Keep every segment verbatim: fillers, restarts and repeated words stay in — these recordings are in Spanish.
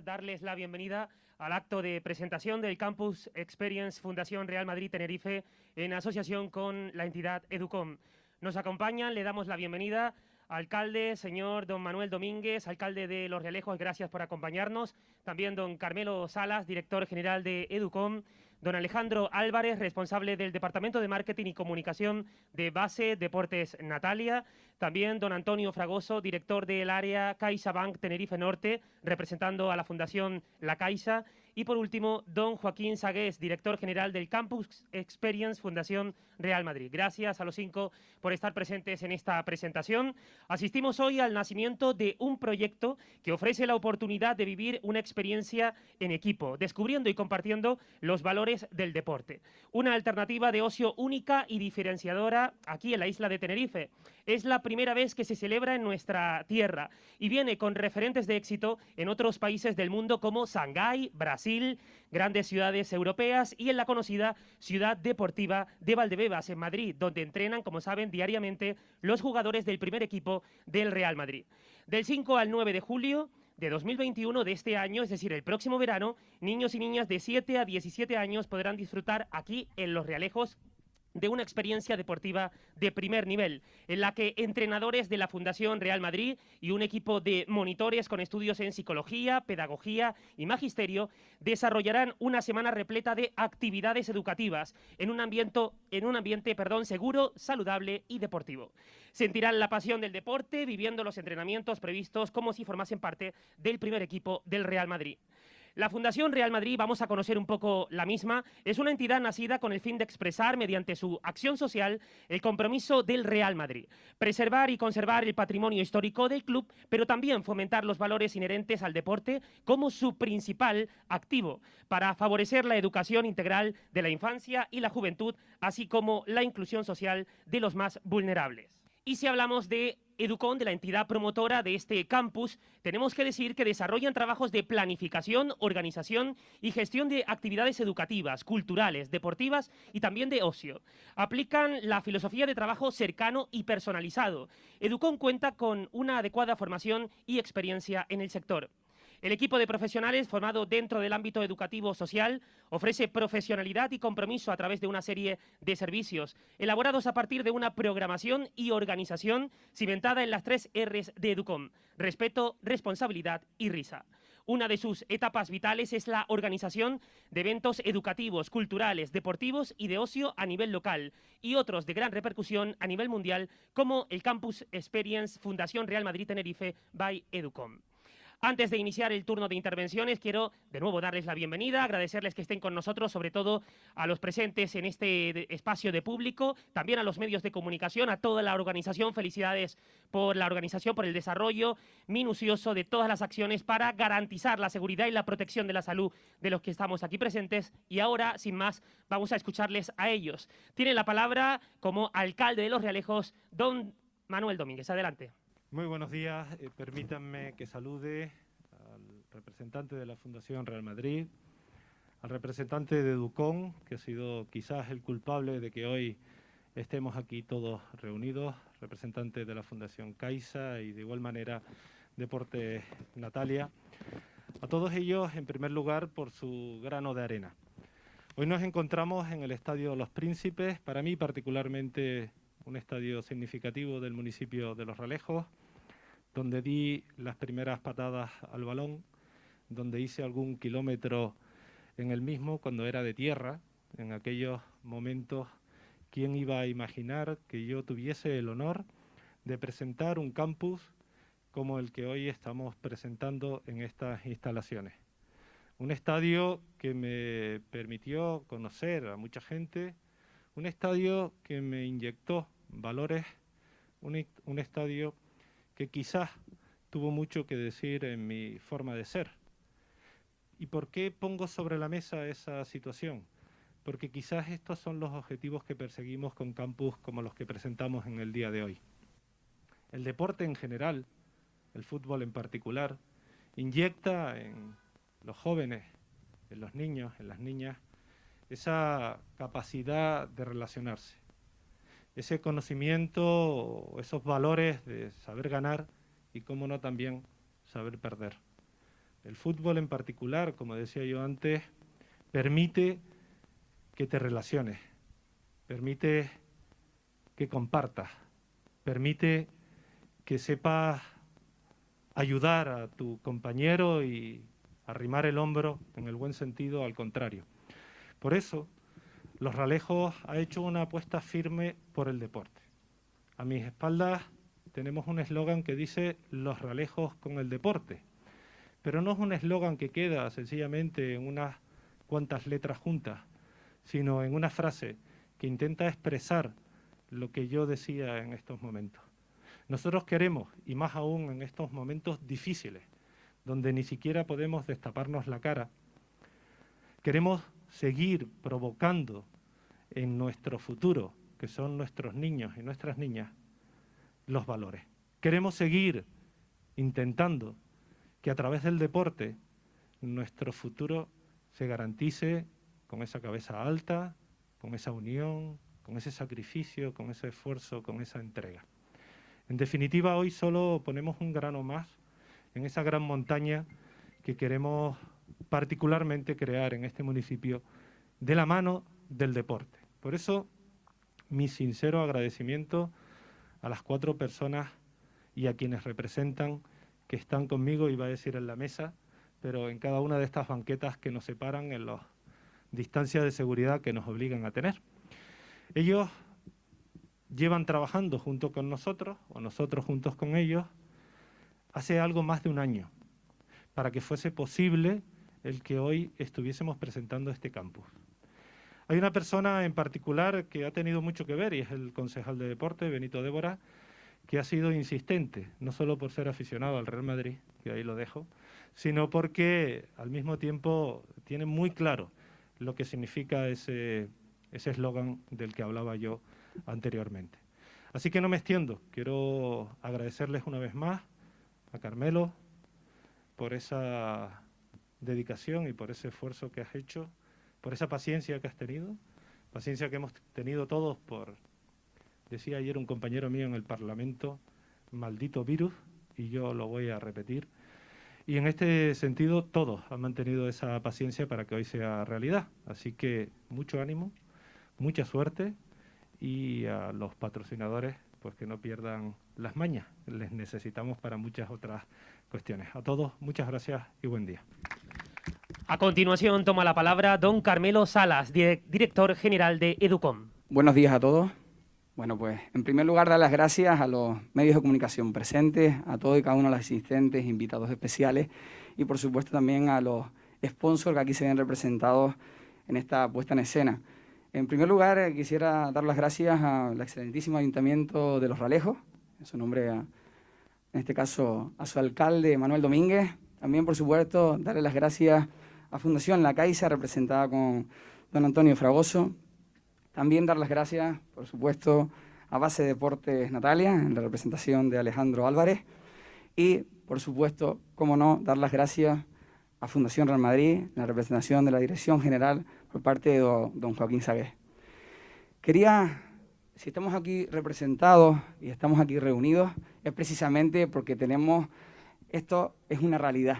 darles la bienvenida al acto de presentación del Campus Experience Fundación Real Madrid Tenerife en asociación con la entidad Educom. Nos acompañan, le damos la bienvenida alcalde, señor don Manuel Domínguez, alcalde de Los Realejos, gracias por acompañarnos. También don Carmelo Salas, director general de Educom. Don Alejandro Álvarez, responsable del Departamento de Marketing y Comunicación de Base Deportes Natalia. También don Antonio Fragoso, director del área CaixaBank Tenerife Norte, representando a la Fundación La Caixa. Y por último, don Joaquín Sagués, director general del Campus Experience Fundación Real Madrid. Gracias a los cinco por estar presentes en esta presentación. Asistimos hoy al nacimiento de un proyecto que ofrece la oportunidad de vivir una experiencia en equipo, descubriendo y compartiendo los valores del deporte. Una alternativa de ocio única y diferenciadora aquí en la isla de Tenerife. Es la primera vez que se celebra en nuestra tierra y viene con referentes de éxito en otros países del mundo como Shanghái, Brasil, grandes ciudades europeas y en la conocida ciudad deportiva de Valdebebas, en Madrid, donde entrenan, como saben, diariamente los jugadores del primer equipo del Real Madrid. Del cinco al nueve de julio de dos mil veintiuno, de este año, es decir, el próximo verano, niños y niñas de siete a diecisiete años podrán disfrutar aquí en Los Realejos de una experiencia deportiva de primer nivel, en la que entrenadores de la Fundación Real Madrid y un equipo de monitores con estudios en psicología, pedagogía y magisterio desarrollarán una semana repleta de actividades educativas en un ambiente, en un ambiente perdón, seguro, saludable y deportivo. Sentirán la pasión del deporte viviendo los entrenamientos previstos como si formasen parte del primer equipo del Real Madrid. La Fundación Real Madrid, vamos a conocer un poco la misma, es una entidad nacida con el fin de expresar mediante su acción social el compromiso del Real Madrid, preservar y conservar el patrimonio histórico del club, pero también fomentar los valores inherentes al deporte como su principal activo para favorecer la educación integral de la infancia y la juventud, así como la inclusión social de los más vulnerables. Y si hablamos de Educom, de la entidad promotora de este campus, tenemos que decir que desarrollan trabajos de planificación, organización y gestión de actividades educativas, culturales, deportivas y también de ocio. Aplican la filosofía de trabajo cercano y personalizado. Educom cuenta con una adecuada formación y experiencia en el sector. El equipo de profesionales formado dentro del ámbito educativo social ofrece profesionalidad y compromiso a través de una serie de servicios elaborados a partir de una programación y organización cimentada en las tres R's de Educom: respeto, responsabilidad y risa. Una de sus etapas vitales es la organización de eventos educativos, culturales, deportivos y de ocio a nivel local y otros de gran repercusión a nivel mundial como el Campus Experience Fundación Real Madrid Tenerife by Educom. Antes de iniciar el turno de intervenciones, quiero de nuevo darles la bienvenida, agradecerles que estén con nosotros, sobre todo a los presentes en este espacio de público, también a los medios de comunicación, a toda la organización. Felicidades por la organización, por el desarrollo minucioso de todas las acciones para garantizar la seguridad y la protección de la salud de los que estamos aquí presentes. Y ahora, sin más, vamos a escucharles a ellos. Tiene la palabra, como alcalde de Los Realejos, don Manuel Domínguez. Adelante. Muy buenos días. Eh, permítanme que salude al representante de la Fundación Real Madrid, al representante de Educom, que ha sido quizás el culpable de que hoy estemos aquí todos reunidos, representante de la Fundación Caixa y de igual manera Deportes Natalia. A todos ellos, en primer lugar, por su grano de arena. Hoy nos encontramos en el Estadio Los Príncipes, para mí particularmente un estadio significativo del municipio de Los Realejos, donde di las primeras patadas al balón, donde hice algún kilómetro en el mismo cuando era de tierra. En aquellos momentos, ¿quién iba a imaginar que yo tuviese el honor de presentar un campus como el que hoy estamos presentando en estas instalaciones? Un estadio que me permitió conocer a mucha gente, un estadio que me inyectó valores, un, un estadio que quizás tuvo mucho que decir en mi forma de ser. ¿Y por qué pongo sobre la mesa esa situación? Porque quizás estos son los objetivos que perseguimos con campus como los que presentamos en el día de hoy. El deporte en general, el fútbol en particular, inyecta en los jóvenes, en los niños, en las niñas, esa capacidad de relacionarse. Ese conocimiento, esos valores de saber ganar y, cómo no, también saber perder. El fútbol en particular, como decía yo antes, permite que te relaciones, permite que compartas, permite que sepas ayudar a tu compañero y arrimar el hombro en el buen sentido, al contrario. Por eso, Los Ralejos ha hecho una apuesta firme por el deporte. A mis espaldas tenemos un eslogan que dice Los Ralejos con el deporte, pero no es un eslogan que queda sencillamente en unas cuantas letras juntas, sino en una frase que intenta expresar lo que yo decía en estos momentos. Nosotros queremos, y más aún en estos momentos difíciles, donde ni siquiera podemos destaparnos la cara, queremos seguir provocando en nuestro futuro, que son nuestros niños y nuestras niñas, los valores. Queremos seguir intentando que a través del deporte nuestro futuro se garantice con esa cabeza alta, con esa unión, con ese sacrificio, con ese esfuerzo, con esa entrega. En definitiva, hoy solo ponemos un grano más en esa gran montaña que queremos particularmente crear en este municipio de la mano del deporte. Por eso, mi sincero agradecimiento a las cuatro personas y a quienes representan, que están conmigo, iba a decir en la mesa, pero en cada una de estas banquetas que nos separan en las distancias de seguridad que nos obligan a tener. Ellos llevan trabajando junto con nosotros, o nosotros juntos con ellos, hace algo más de un año, para que fuese posible el que hoy estuviésemos presentando este campus. Hay una persona en particular que ha tenido mucho que ver, y es el concejal de deporte, Benito Débora, que ha sido insistente, no solo por ser aficionado al Real Madrid, que ahí lo dejo, sino porque al mismo tiempo tiene muy claro lo que significa ese ese eslogan del que hablaba yo anteriormente. Así que no me extiendo, quiero agradecerles una vez más a Carmelo por esa dedicación y por ese esfuerzo que has hecho, por esa paciencia que has tenido, paciencia que hemos tenido todos por, decía ayer un compañero mío en el Parlamento, maldito virus, y yo lo voy a repetir. Y en este sentido todos han mantenido esa paciencia para que hoy sea realidad. Así que mucho ánimo, mucha suerte, y a los patrocinadores pues que no pierdan las mañas, les necesitamos para muchas otras cuestiones. A todos, muchas gracias y buen día. A continuación toma la palabra don Carmelo Salas, director general de Educom. Buenos días a todos. Bueno, pues en primer lugar dar las gracias a los medios de comunicación presentes, a todos y cada uno de los asistentes, invitados especiales, y por supuesto también a los sponsors que aquí se ven representados en esta puesta en escena. En primer lugar, eh, quisiera dar las gracias al excelentísimo Ayuntamiento de Los Ralejos, en su nombre, a, en este caso, a su alcalde, Manuel Domínguez. También, por supuesto, darle las gracias a Fundación La Caixa, representada con don Antonio Fragoso. También dar las gracias, por supuesto, a Base Deportes Natalia, en la representación de Alejandro Álvarez. Y, por supuesto, cómo no, dar las gracias a Fundación Real Madrid, en la representación de la Dirección General por parte de don Joaquín Sagués. Quería, si estamos aquí representados y estamos aquí reunidos, es precisamente porque tenemos, esto es una realidad.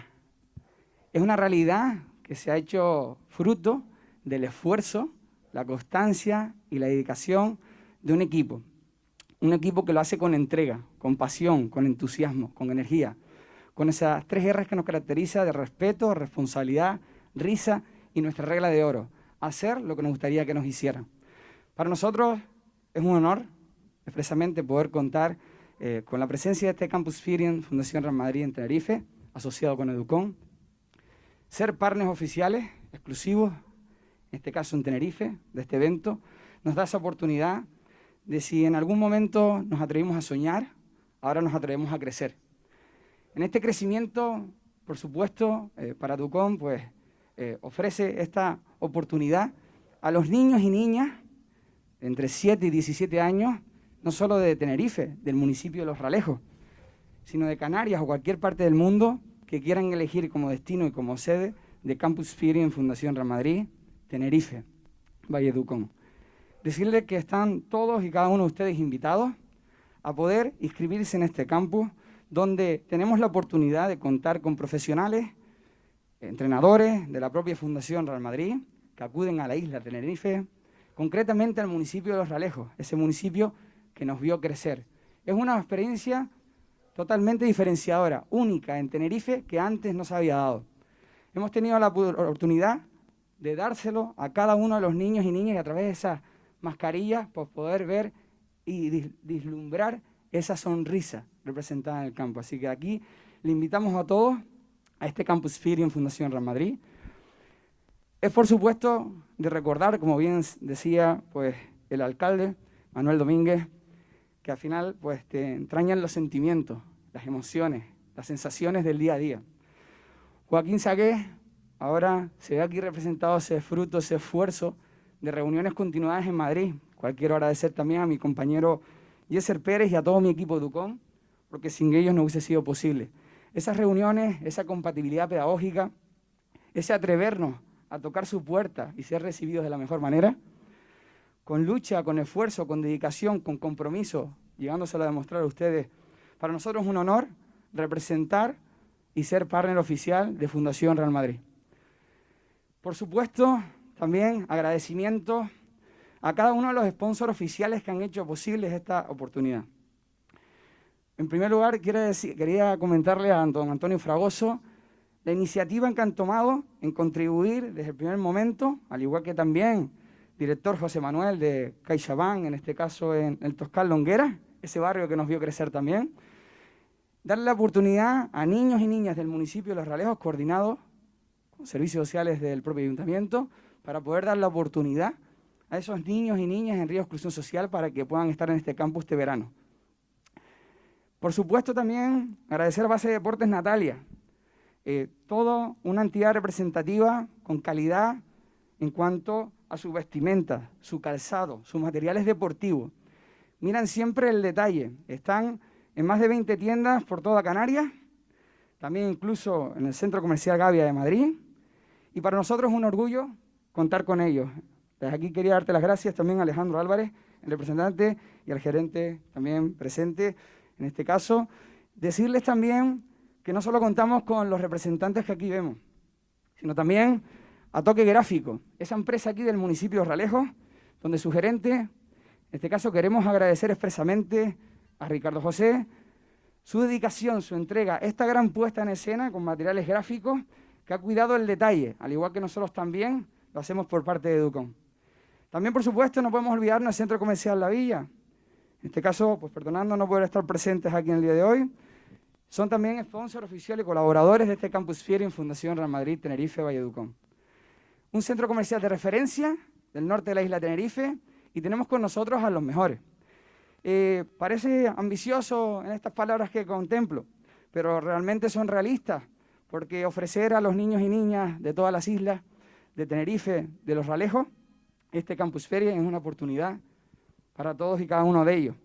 Es una realidad que se ha hecho fruto del esfuerzo, la constancia y la dedicación de un equipo. Un equipo que lo hace con entrega, con pasión, con entusiasmo, con energía, con esas tres erres que nos caracteriza de respeto, responsabilidad, risa y nuestra regla de oro, hacer lo que nos gustaría que nos hicieran. Para nosotros es un honor, expresamente, poder contar eh, con la presencia de este Campus Experience Fundación Real Madrid en Tenerife, asociado con Educom, ser partners oficiales, exclusivos, en este caso en Tenerife, de este evento, nos da esa oportunidad de si en algún momento nos atrevimos a soñar, ahora nos atrevemos a crecer. En este crecimiento, por supuesto, eh, para Educom, pues, eh, ofrece esta oportunidad a los niños y niñas entre siete y diecisiete años, no solo de Tenerife, del municipio de Los Ralejos, sino de Canarias o cualquier parte del mundo que quieran elegir como destino y como sede de Campus Experience Fundación Real Madrid, Tenerife, Valle Educom. Decirles que están todos y cada uno de ustedes invitados a poder inscribirse en este campus, donde tenemos la oportunidad de contar con profesionales entrenadores de la propia Fundación Real Madrid que acuden a la isla de Tenerife, concretamente al municipio de Los Realejos, ese municipio que nos vio crecer. Es una experiencia totalmente diferenciadora, única en Tenerife, que antes no se había dado. Hemos tenido la oportunidad de dárselo a cada uno de los niños y niñas y a través de esas mascarillas pues, poder ver y vislumbrar esa sonrisa representada en el campo. Así que aquí le invitamos a todos a este Campus Experience Fundación Real Madrid. Es por supuesto de recordar, como bien decía pues, el alcalde Manuel Domínguez, que al final pues, te entrañan los sentimientos, las emociones, las sensaciones del día a día. Joaquín Sagué ahora se ve aquí representado ese fruto, ese esfuerzo de reuniones continuadas en Madrid. Cual quiero agradecer también a mi compañero Yeser Pérez y a todo mi equipo de Educom, porque sin ellos no hubiese sido posible. Esas reuniones, esa compatibilidad pedagógica, ese atrevernos a tocar su puerta y ser recibidos de la mejor manera, con lucha, con esfuerzo, con dedicación, con compromiso, llegándoselo a demostrar a ustedes. Para nosotros es un honor representar y ser partner oficial de Fundación Real Madrid. Por supuesto, también agradecimiento a cada uno de los sponsors oficiales que han hecho posible esta oportunidad. En primer lugar, quiero decir, quería comentarle a don Antonio Fragoso la iniciativa que han tomado en contribuir desde el primer momento, al igual que también director José Manuel de CaixaBank, en este caso en el Toscal Longuera, ese barrio que nos vio crecer también, darle la oportunidad a niños y niñas del municipio de Los Realejos, coordinados con servicios sociales del propio ayuntamiento, para poder dar la oportunidad a esos niños y niñas en riesgo de exclusión social para que puedan estar en este campus este verano. Por supuesto también agradecer a Base de Deportes Natalia, eh, toda una entidad representativa con calidad en cuanto a su vestimenta, su calzado, sus materiales deportivos. Miran siempre el detalle, están en más de veinte tiendas por toda Canarias, también incluso en el Centro Comercial Gavia de Madrid, y para nosotros es un orgullo contar con ellos. Desde aquí quería darte las gracias también a Alejandro Álvarez, el representante, y al gerente también presente en este caso. Decirles también que no solo contamos con los representantes que aquí vemos, sino también a Toque Gráfico, esa empresa aquí del municipio de Realejos, donde su gerente, en este caso queremos agradecer expresamente a Ricardo José, su dedicación, su entrega, esta gran puesta en escena con materiales gráficos, que ha cuidado el detalle, al igual que nosotros también lo hacemos por parte de Educom. También, por supuesto, no podemos olvidarnos del Centro Comercial La Villa. En este caso, pues perdonando no poder estar presentes aquí en el día de hoy, son también sponsors oficiales y colaboradores de este Campus Fiera en Fundación Real Madrid, Tenerife, Valle Educom. Un centro comercial de referencia del norte de la isla de Tenerife y tenemos con nosotros a los mejores. Eh, parece ambicioso en estas palabras que contemplo, pero realmente son realistas, porque ofrecer a los niños y niñas de todas las islas de Tenerife, de Los Realejos, este Campus Feria es una oportunidad para todos y cada uno de ellos.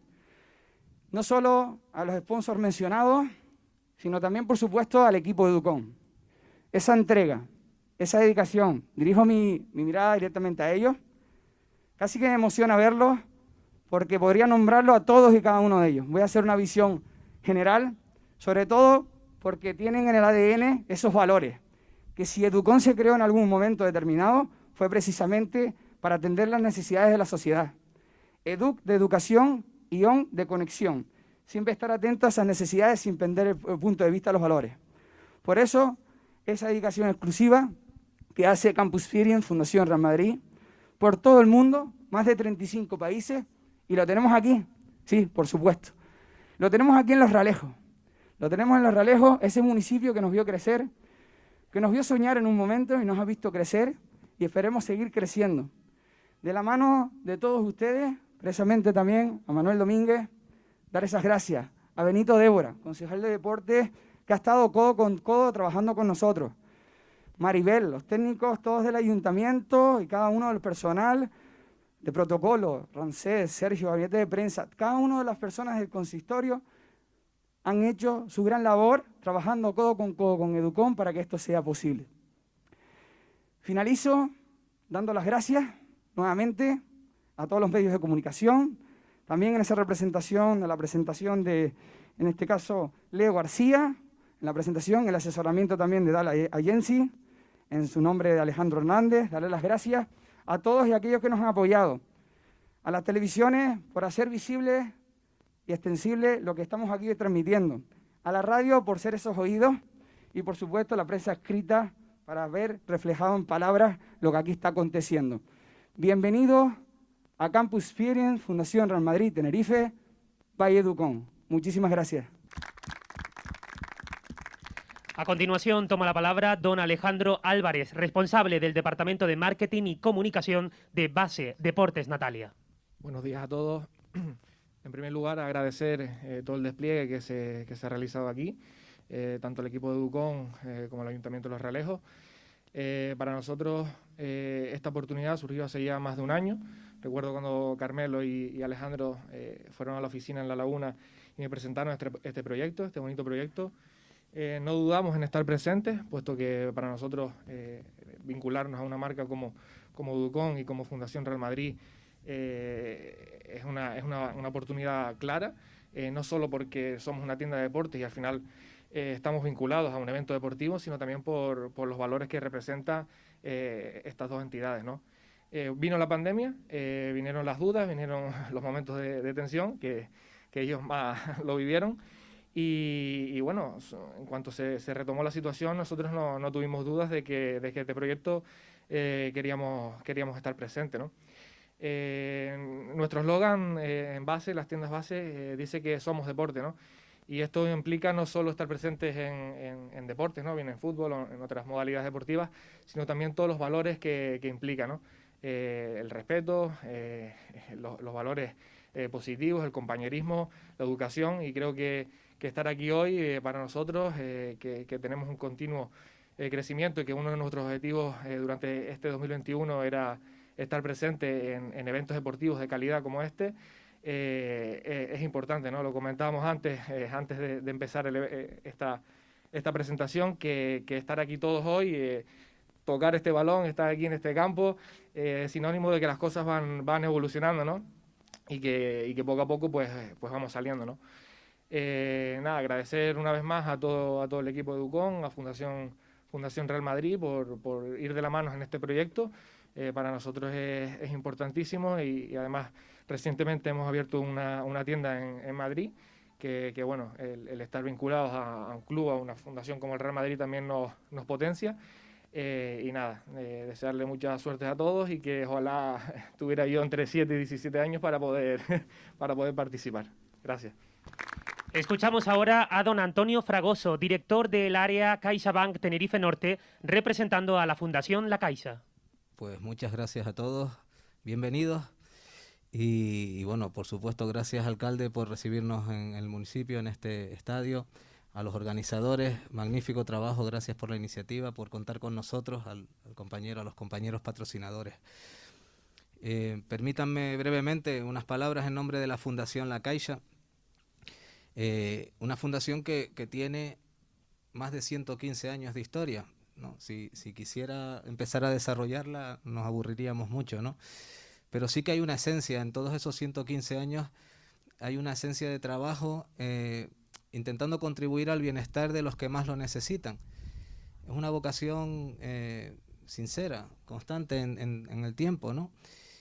No solo a los sponsors mencionados, sino también, por supuesto, al equipo de Educom. Esa entrega, esa dedicación, dirijo mi, mi mirada directamente a ellos, casi que me emociona verlos, porque podría nombrarlo a todos y cada uno de ellos. Voy a hacer una visión general, sobre todo porque tienen en el A D N esos valores, que si Educom se creó en algún momento determinado, fue precisamente para atender las necesidades de la sociedad. Educ de educación y on de conexión. Siempre estar atentos a esas necesidades sin perder el punto de vista de los valores. Por eso, esa dedicación exclusiva que hace Campus Firia en Fundación Real Madrid, por todo el mundo, más de treinta y cinco países, y lo tenemos aquí, sí, por supuesto. Lo tenemos aquí en Los Realejos. Lo tenemos en Los Realejos, ese municipio que nos vio crecer, que nos vio soñar en un momento y nos ha visto crecer, y esperemos seguir creciendo. De la mano de todos ustedes, precisamente también a Manuel Domínguez, dar esas gracias. A Benito Débora, concejal de Deportes, que ha estado codo con codo trabajando con nosotros. Maribel, los técnicos todos del ayuntamiento y cada uno del personal de protocolo, Rancés, Sergio, gabinete de prensa, cada una de las personas del consistorio han hecho su gran labor trabajando codo con codo con Educom para que esto sea posible. Finalizo dando las gracias nuevamente a todos los medios de comunicación, también en esa representación, en la presentación de, en este caso, Leo García, en la presentación, el asesoramiento también de Dala Agency, en su nombre de Alejandro Hernández, darle las gracias a todos y a aquellos que nos han apoyado, a las televisiones por hacer visible y extensible lo que estamos aquí transmitiendo, a la radio por ser esos oídos y por supuesto a la prensa escrita para ver reflejado en palabras lo que aquí está aconteciendo. Bienvenidos a Campus Experience, Fundación Real Madrid Tenerife, by Educom. Muchísimas gracias. A continuación toma la palabra don Alejandro Álvarez, responsable del Departamento de Marketing y Comunicación de Base Deportes Natalia. Buenos días a todos. En primer lugar, agradecer eh, todo el despliegue que se, que se ha realizado aquí, eh, tanto el equipo de Educom eh, como el Ayuntamiento de Los Realejos. Eh, para nosotros eh, esta oportunidad surgió hace ya más de un año. Recuerdo cuando Carmelo y, y Alejandro eh, fueron a la oficina en La Laguna y me presentaron este, este proyecto, este bonito proyecto. Eh, no dudamos en estar presentes, puesto que para nosotros eh, vincularnos a una marca como, como Educom y como Fundación Real Madrid eh, es, una, es una, una oportunidad clara, eh, no solo porque somos una tienda de deportes y al final eh, estamos vinculados a un evento deportivo, sino también por, por los valores que representan eh, estas dos entidades, ¿no? Eh, vino la pandemia, eh, vinieron las dudas, vinieron los momentos de, de tensión que, que ellos más lo vivieron. Y, y bueno, en cuanto se, se retomó la situación, nosotros no, no tuvimos dudas de que, de que este proyecto eh, queríamos, queríamos estar presentes, ¿no? Eh, nuestro eslogan eh, en base, las tiendas base, eh, dice que somos deporte, ¿no? Y esto implica no solo estar presentes en, en, en deportes, ¿no? Bien en fútbol o en otras modalidades deportivas, sino también todos los valores que, que implica, ¿no? Eh, el respeto, eh, los, los valores eh, positivos, el compañerismo, la educación, y creo que que estar aquí hoy eh, para nosotros, eh, que, que tenemos un continuo eh, crecimiento y que uno de nuestros objetivos eh, durante este dos mil veintiuno era estar presente en, en eventos deportivos de calidad como este, eh, eh, es importante, ¿no? Lo comentábamos antes, eh, antes de, de empezar el, eh, esta, esta presentación, que, que estar aquí todos hoy, eh, tocar este balón, estar aquí en este campo, eh, es sinónimo de que las cosas van, van evolucionando, ¿no? Y que, y que poco a poco pues, pues vamos saliendo, ¿no? Eh, nada, agradecer una vez más a todo, a todo el equipo de Educom, a Fundación, Fundación Real Madrid por, por ir de la mano en este proyecto. Eh, para nosotros es, es importantísimo y, y además recientemente hemos abierto una, una tienda en, en Madrid que, que bueno, el, el estar vinculados a, a un club, a una fundación como el Real Madrid también nos, nos potencia. Eh, y nada, eh, desearle mucha suerte a todos y que ojalá tuviera yo entre siete y diecisiete años para poder, para poder participar. Gracias. Escuchamos ahora a don Antonio Fragoso, director del área CaixaBank Tenerife Norte, representando a la Fundación La Caixa. Pues muchas gracias a todos, bienvenidos y, y bueno, por supuesto gracias alcalde por recibirnos en el municipio, en este estadio, a los organizadores, magnífico trabajo, gracias por la iniciativa, por contar con nosotros, al, al compañero, a los compañeros patrocinadores. Eh, permítanme brevemente unas palabras en nombre de la Fundación La Caixa. Eh, una fundación que, que tiene más de ciento quince años de historia, ¿no? Si, si quisiera empezar a desarrollarla nos aburriríamos mucho, ¿no? Pero sí que hay una esencia, en todos esos ciento quince años hay una esencia de trabajo eh, intentando contribuir al bienestar de los que más lo necesitan. Es una vocación eh, sincera, constante en, en, en el tiempo, ¿no?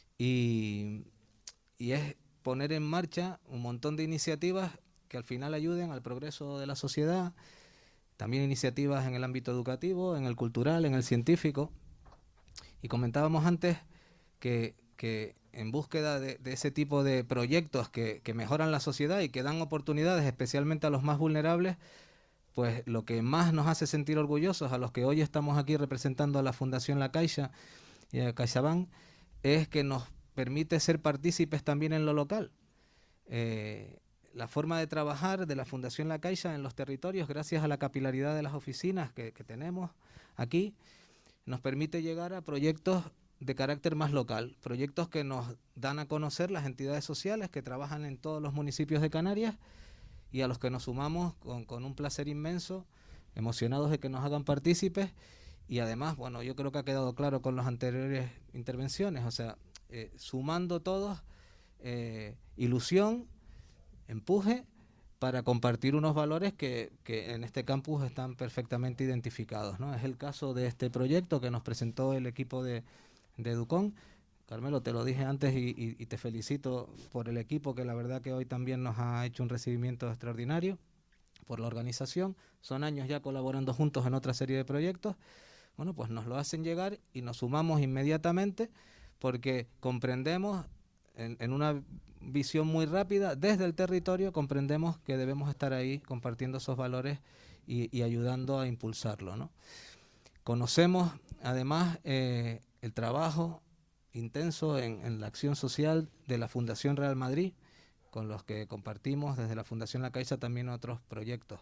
Y, y es poner en marcha un montón de iniciativas que al final ayuden al progreso de la sociedad, también iniciativas en el ámbito educativo, en el cultural, en el científico. Y comentábamos antes que, que en búsqueda de, de ese tipo de proyectos que, que mejoran la sociedad y que dan oportunidades especialmente a los más vulnerables, pues lo que más nos hace sentir orgullosos a los que hoy estamos aquí representando a la Fundación La Caixa y a CaixaBank es que nos permite ser partícipes también en lo local. Eh, La forma de trabajar de la Fundación La Caixa en los territorios, gracias a la capilaridad de las oficinas que, que tenemos aquí, nos permite llegar a proyectos de carácter más local, proyectos que nos dan a conocer las entidades sociales que trabajan en todos los municipios de Canarias y a los que nos sumamos con, con un placer inmenso, emocionados de que nos hagan partícipes y además, bueno, yo creo que ha quedado claro con las anteriores intervenciones, o sea, eh, sumando todos, eh, ilusión, empuje para compartir unos valores que, que en este campus están perfectamente identificados, ¿no? Es el caso de este proyecto que nos presentó el equipo de, de Educom. Carmelo, te lo dije antes y, y, y te felicito por el equipo, que la verdad que hoy también nos ha hecho un recibimiento extraordinario, por la organización. Son años ya colaborando juntos en otra serie de proyectos. Bueno, pues nos lo hacen llegar y nos sumamos inmediatamente porque comprendemos en, en una visión muy rápida, desde el territorio, comprendemos que debemos estar ahí compartiendo esos valores y, y ayudando a impulsarlo, ¿no? Conocemos además eh, el trabajo intenso en, en la acción social de la Fundación Real Madrid, con los que compartimos desde la Fundación La Caixa también otros proyectos.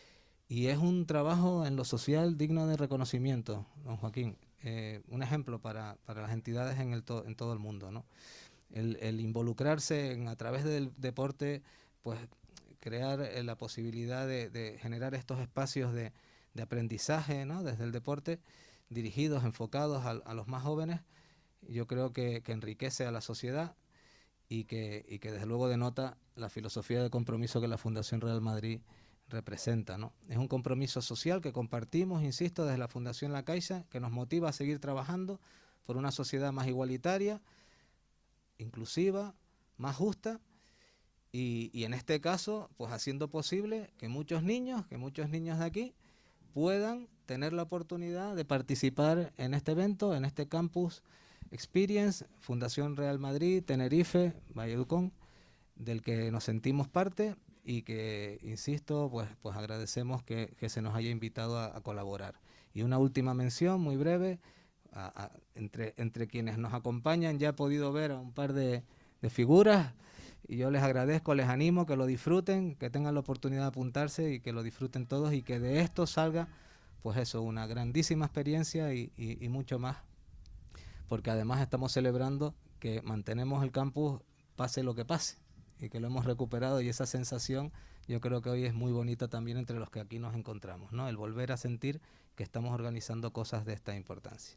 Y es un trabajo en lo social digno de reconocimiento, don Joaquín. Eh, un ejemplo para, para las entidades en, el to, en todo el mundo, ¿no? El, el involucrarse en, a través del deporte, pues crear eh, la posibilidad de, de generar estos espacios de, de aprendizaje, ¿no? Desde el deporte, dirigidos, enfocados a, a los más jóvenes, yo creo que, que enriquece a la sociedad y que, y que desde luego denota la filosofía de compromiso que la Fundación Real Madrid representa, ¿no? Es un compromiso social que compartimos, insisto, desde la Fundación La Caixa, que nos motiva a seguir trabajando por una sociedad más igualitaria, inclusiva, más justa y, y en este caso, pues haciendo posible que muchos niños, que muchos niños de aquí puedan tener la oportunidad de participar en este evento, en este Campus Experience, Fundación Real Madrid, Tenerife, Valledupar, del que nos sentimos parte y que, insisto, pues, pues agradecemos que, que se nos haya invitado a, a colaborar. Y una última mención muy breve, a, a, entre, entre quienes nos acompañan ya he podido ver a un par de, de figuras y yo les agradezco, les animo que lo disfruten, que tengan la oportunidad de apuntarse y que lo disfruten todos y que de esto salga, pues eso, una grandísima experiencia y, y, y mucho más, porque además estamos celebrando que mantenemos el campus pase lo que pase y que lo hemos recuperado y esa sensación yo creo que hoy es muy bonita también entre los que aquí nos encontramos, ¿no? El volver a sentir que estamos organizando cosas de esta importancia.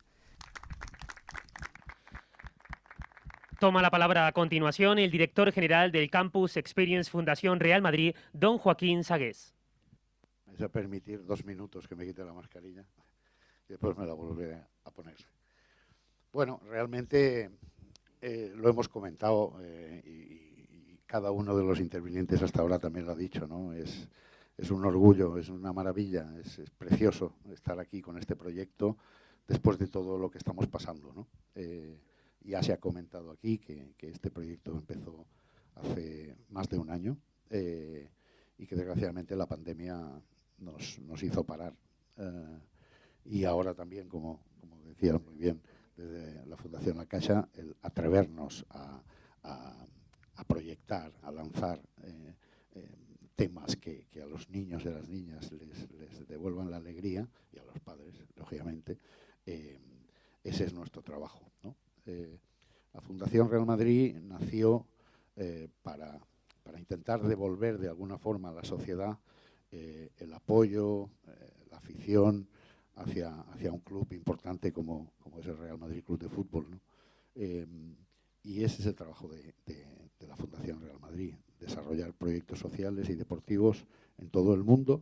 Toma la palabra a continuación el director general del Campus Experience Fundación Real Madrid, don Joaquín Sagués. Me vais a permitir dos minutos que me quite la mascarilla y después me la volveré a poner. Bueno, realmente eh, lo hemos comentado eh, y, y cada uno de los intervinientes hasta ahora también lo ha dicho, ¿no? Es, es un orgullo, es una maravilla, es, es precioso estar aquí con este proyecto después de todo lo que estamos pasando, ¿no? Eh, ya se ha comentado aquí que, que este proyecto empezó hace más de un año eh, y que desgraciadamente la pandemia nos, nos hizo parar. Eh, y ahora también, como, como decía muy bien, desde la Fundación La Caixa, el atrevernos a, a, a proyectar, a lanzar eh, eh, temas que, que a los niños y a las niñas les, les devuelvan la alegría, y a los padres, lógicamente, eh, ese es nuestro trabajo, ¿no? Eh, la Fundación Real Madrid nació eh, para, para intentar devolver de alguna forma a la sociedad eh, el apoyo, eh, la afición, Hacia, hacia un club importante como, como es el Real Madrid Club de Fútbol, ¿no? Eh, y ese es el trabajo de, de, de la Fundación Real Madrid, desarrollar proyectos sociales y deportivos en todo el mundo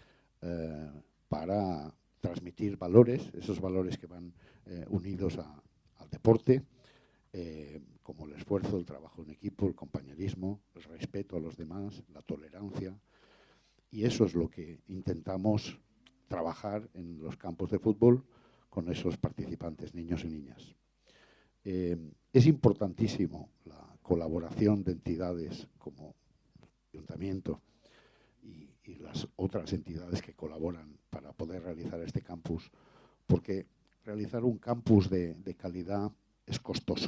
eh, para transmitir valores, esos valores que van eh, unidos a, al deporte, eh, como el esfuerzo, el trabajo en equipo, el compañerismo, el respeto a los demás, la tolerancia, y eso es lo que intentamos trabajar en los campos de fútbol con esos participantes, niños y niñas. Eh, es importantísimo la colaboración de entidades como el Ayuntamiento y, y las otras entidades que colaboran para poder realizar este campus, porque realizar un campus de, de calidad es costoso,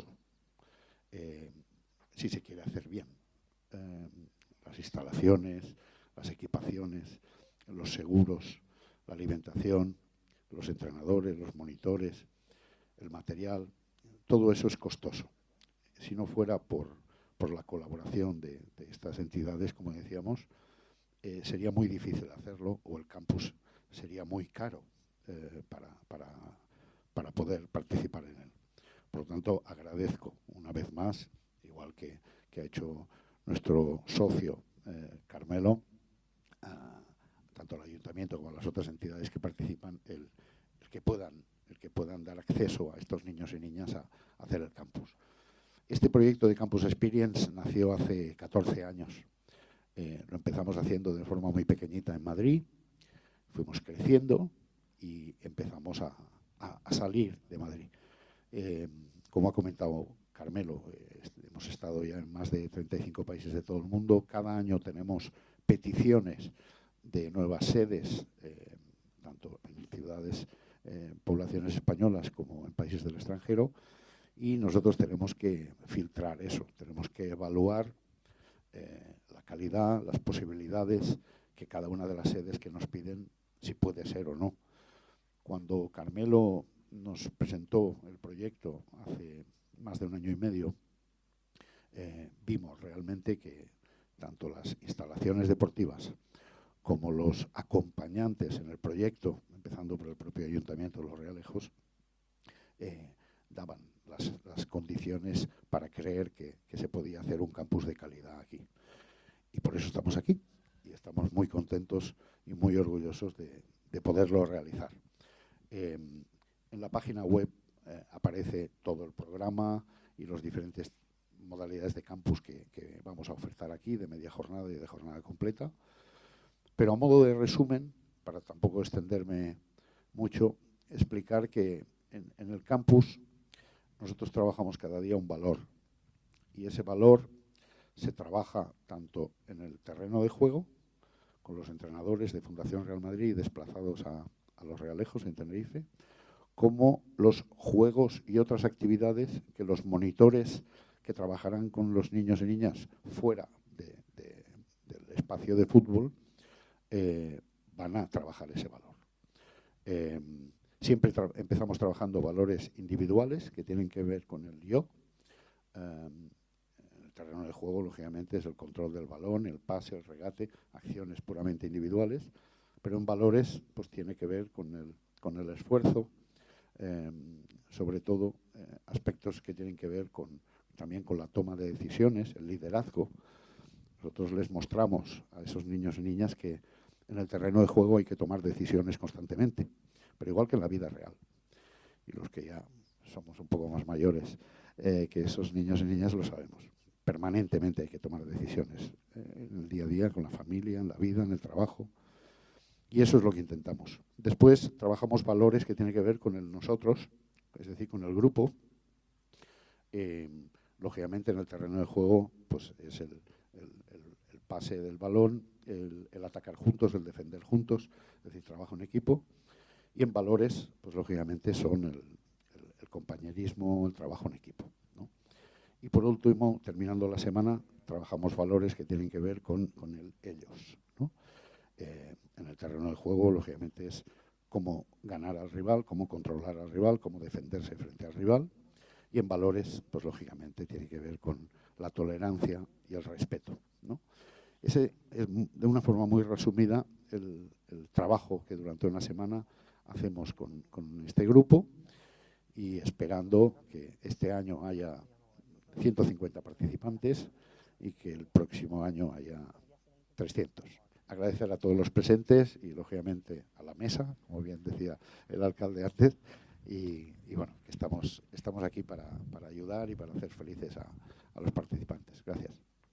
eh, si se quiere hacer bien. Eh, las instalaciones, las equipaciones, los seguros, la alimentación, los entrenadores, los monitores, el material, todo eso es costoso. Si no fuera por, por la colaboración de, de estas entidades, como decíamos, eh, sería muy difícil hacerlo o el campus sería muy caro eh, para, para, para poder participar en él. Por lo tanto, agradezco una vez más, igual que, que ha hecho nuestro socio eh, Carmelo, tanto al ayuntamiento como a las otras entidades que participan, el, el, que, puedan, el que puedan dar acceso a estos niños y niñas a, a hacer el campus. Este proyecto de Campus Experience nació hace catorce años. Eh, lo empezamos haciendo de forma muy pequeñita en Madrid, fuimos creciendo y empezamos a, a, a salir de Madrid. Eh, como ha comentado Carmelo, eh, hemos estado ya en más de treinta y cinco países de todo el mundo. Cada año tenemos peticiones de nuevas sedes, eh, tanto en ciudades, eh, poblaciones españolas como en países del extranjero, y nosotros tenemos que filtrar eso, tenemos que evaluar eh, la calidad, las posibilidades que cada una de las sedes que nos piden, si puede ser o no. Cuando Carmelo nos presentó el proyecto hace más de un año y medio, eh, vimos realmente que tanto las instalaciones deportivas como los acompañantes en el proyecto, empezando por el propio Ayuntamiento de Los Realejos, eh, daban las, las condiciones para creer que, que se podía hacer un campus de calidad aquí. Y por eso estamos aquí y estamos muy contentos y muy orgullosos de, de poderlo realizar. Eh, en la página web eh, aparece todo el programa y los diferentes modalidades de campus que, que vamos a ofertar aquí, de media jornada y de jornada completa. Pero a modo de resumen, para tampoco extenderme mucho, explicar que en, en el campus nosotros trabajamos cada día un valor, y ese valor se trabaja tanto en el terreno de juego, con los entrenadores de Fundación Real Madrid desplazados a, a Los Realejos, en Tenerife, como los juegos y otras actividades que los monitores que trabajarán con los niños y niñas fuera de, de, del espacio de fútbol eh, van a trabajar ese valor. Eh, siempre tra empezamos trabajando valores individuales que tienen que ver con el yo. Eh, el terreno de juego, lógicamente, es el control del balón, el pase, el regate, acciones puramente individuales, pero en valores pues tiene que ver con el, con el esfuerzo, eh, sobre todo eh, aspectos que tienen que ver con, también con la toma de decisiones, el liderazgo. Nosotros les mostramos a esos niños y niñas que en el terreno de juego hay que tomar decisiones constantemente, pero igual que en la vida real. Y los que ya somos un poco más mayores, eh, que esos niños y niñas lo sabemos. Permanentemente hay que tomar decisiones eh, en el día a día, con la familia, en la vida, en el trabajo. Y eso es lo que intentamos. Después trabajamos valores que tienen que ver con el nosotros, es decir, con el grupo. Eh, lógicamente en el terreno de juego pues es el, el, el, el pase del balón, el, el atacar juntos, el defender juntos, es decir, trabajo en equipo. Y en valores, pues lógicamente son el, el, el compañerismo, el trabajo en equipo, ¿no? Y por último, terminando la semana, trabajamos valores que tienen que ver con, con el ellos, ¿no? Eh, en el terreno de juego, lógicamente, es cómo ganar al rival, cómo controlar al rival, cómo defenderse frente al rival. Y en valores, pues lógicamente, tiene que ver con la tolerancia y el respeto, ¿no? Ese es, de una forma muy resumida, el, el trabajo que durante una semana hacemos con, con este grupo, y esperando que este año haya ciento cincuenta participantes y que el próximo año haya trescientos. Agradecer a todos los presentes y, lógicamente, a la mesa, como bien decía el alcalde antes, y, y bueno, que estamos, estamos aquí para, para ayudar y para hacer felices a, a los participantes. Gracias.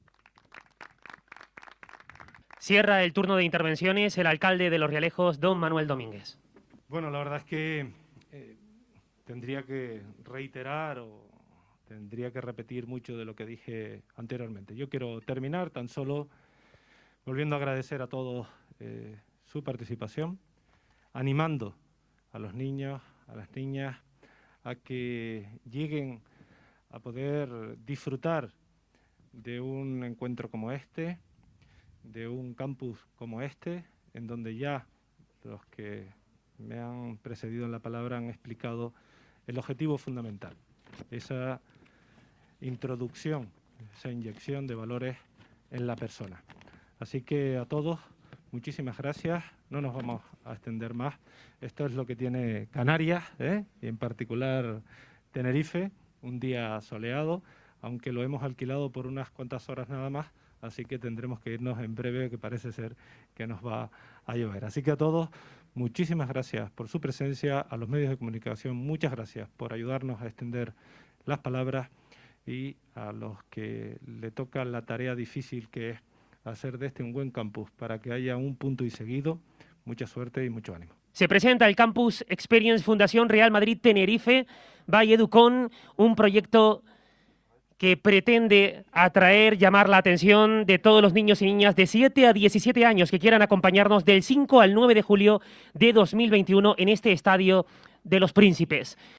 Cierra el turno de intervenciones el alcalde de Los Realejos, don Manuel Domínguez. Bueno, la verdad es que eh, tendría que reiterar o tendría que repetir mucho de lo que dije anteriormente. Yo quiero terminar tan solo volviendo a agradecer a todos eh, su participación, animando a los niños, a las niñas, a que lleguen a poder disfrutar de un encuentro como este, de un campus como este, en donde ya los que me han precedido en la palabra han explicado el objetivo fundamental, esa introducción, esa inyección de valores en la persona. Así que a todos, muchísimas gracias, no nos vamos a extender más. Esto es lo que tiene Canarias, ¿eh? Y en particular Tenerife, un día soleado, aunque lo hemos alquilado por unas cuantas horas nada más, así que tendremos que irnos en breve, que parece ser que nos va a llover. Así que a todos, muchísimas gracias por su presencia, a los medios de comunicación, muchas gracias por ayudarnos a extender las palabras y a los que le toca la tarea difícil que es hacer de este un buen campus para que haya un punto y seguido. Mucha suerte y mucho ánimo. Se presenta el Campus Experience Fundación Real Madrid Tenerife by Educom, un proyecto que pretende atraer, llamar la atención de todos los niños y niñas de siete a diecisiete años que quieran acompañarnos del cinco al nueve de julio de dos mil veintiuno en este Estadio de los Príncipes.